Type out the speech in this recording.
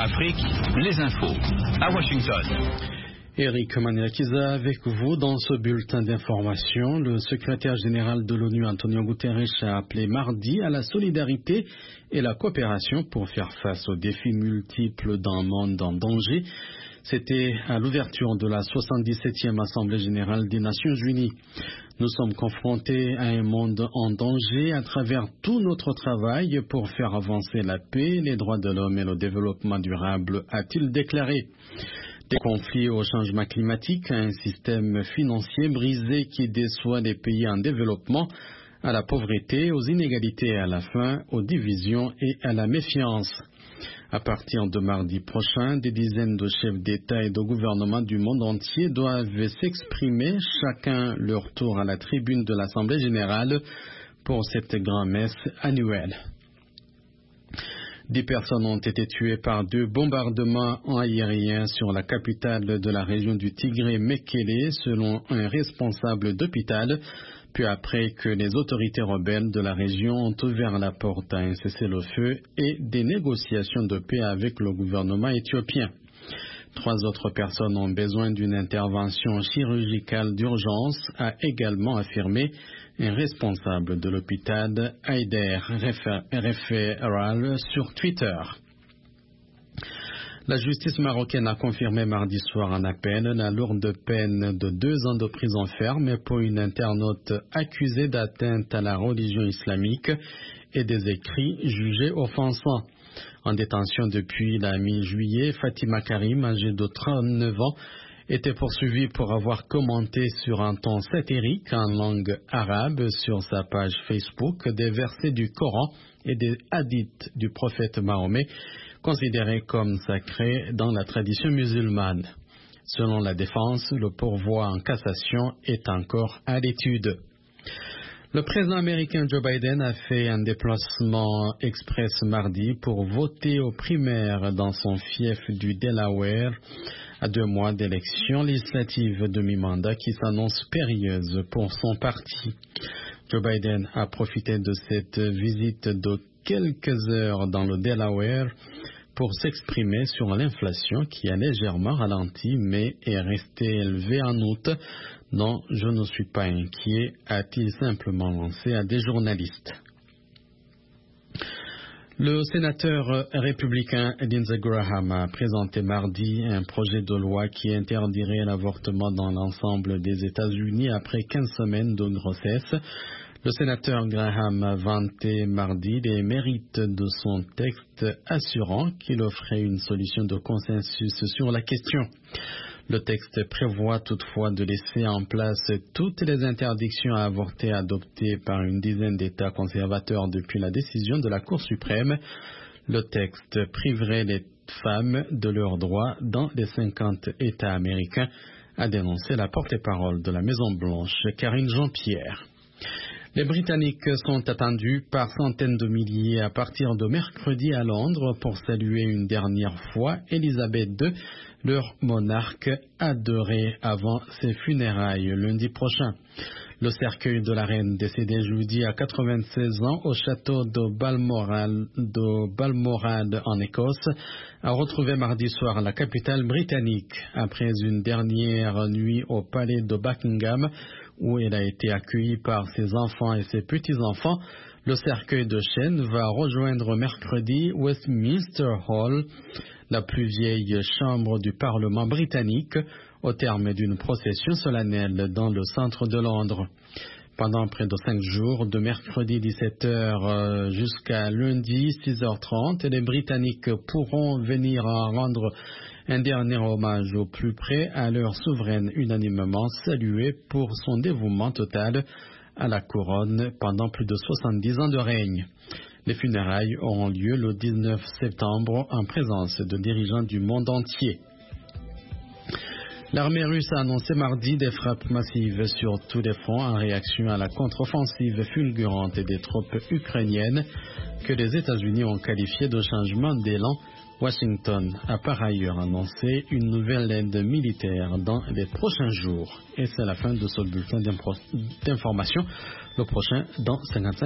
Afrique, les infos. À Washington. Eric Maniakiza avec vous dans ce bulletin d'information. Le secrétaire général de l'ONU, Antonio Guterres, a appelé mardi à la solidarité et la coopération pour faire face aux défis multiples d'un monde en danger. C'était à l'ouverture de la 77e Assemblée générale des Nations unies. Nous sommes confrontés à un monde en danger à travers tout notre travail pour faire avancer la paix, les droits de l'homme et le développement durable, a-t-il déclaré. Des conflits au changement climatique, à un système financier brisé qui déçoit les pays en développement, à la pauvreté, aux inégalités et à la faim, aux divisions et à la méfiance. À partir de mardi prochain, des dizaines de chefs d'État et de gouvernement du monde entier doivent s'exprimer, chacun leur tour à la tribune de l'Assemblée générale pour cette grand-messe annuelle. 10 personnes ont été tuées par 2 bombardements aériens sur la capitale de la région du Tigré, Mekele, selon un responsable d'hôpital, puis après que les autorités rebelles de la région ont ouvert la porte à un cessez-le-feu et des négociations de paix avec le gouvernement éthiopien. 3 autres personnes ont besoin d'une intervention chirurgicale d'urgence, a également affirmé un responsable de l'hôpital, Haider Referral, sur Twitter. La justice marocaine a confirmé mardi soir en appel la lourde peine de 2 ans de prison ferme pour une internaute accusée d'atteinte à la religion islamique et des écrits jugés offensants. En détention depuis la mi-juillet, Fatima Karim, âgée de 39 ans, était poursuivie pour avoir commenté sur un ton satirique en langue arabe sur sa page Facebook des versets du Coran et des hadiths du prophète Mahomet, considérés comme sacrés dans la tradition musulmane. Selon la défense, le pourvoi en cassation est encore à l'étude. Le président américain Joe Biden a fait un déplacement express mardi pour voter aux primaires dans son fief du Delaware à 2 mois d'élections législatives de mi-mandat qui s'annoncent périlleuses pour son parti. Joe Biden a profité de cette visite de quelques heures dans le Delaware pour s'exprimer sur l'inflation qui a légèrement ralenti mais est restée élevée en août. Non, je ne suis pas inquiet, a-t-il simplement lancé à des journalistes. Le sénateur républicain Lindsey Graham a présenté mardi un projet de loi qui interdirait l'avortement dans l'ensemble des États-Unis après 15 semaines de grossesse. Le sénateur Graham a vanté mardi les mérites de son texte, assurant qu'il offrait une solution de consensus sur la question. Le texte prévoit toutefois de laisser en place toutes les interdictions à avorter adoptées par une dizaine d'États conservateurs depuis la décision de la Cour suprême. Le texte priverait les femmes de leurs droits dans les 50 États américains, a dénoncé la porte-parole de la Maison-Blanche, Karine Jean-Pierre. Les Britanniques sont attendus par centaines de milliers à partir de mercredi à Londres pour saluer une dernière fois Élisabeth II, leur monarque adoré avant ses funérailles lundi prochain. Le cercueil de la reine décédée jeudi à 96 ans au château de Balmoral en Écosse a retrouvé mardi soir la capitale britannique après une dernière nuit au palais de Buckingham où elle a été accueillie par ses enfants et ses petits-enfants. Le cercueil de chêne va rejoindre mercredi Westminster Hall, la plus vieille chambre du Parlement britannique, au terme d'une procession solennelle dans le centre de Londres. Pendant près de 5 jours, de mercredi 17h jusqu'à lundi 6h30, les Britanniques pourront venir rendre un dernier hommage au plus près à leur souveraine unanimement saluée pour son dévouement total à la couronne pendant plus de 70 ans de règne. Les funérailles auront lieu le 19 septembre en présence de dirigeants du monde entier. L'armée russe a annoncé mardi des frappes massives sur tous les fronts en réaction à la contre-offensive fulgurante des troupes ukrainiennes que les États-Unis ont qualifié de changement d'élan. Washington a par ailleurs annoncé une nouvelle aide militaire dans les prochains jours. Et c'est la fin de ce bulletin d'information. Le prochain dans 55.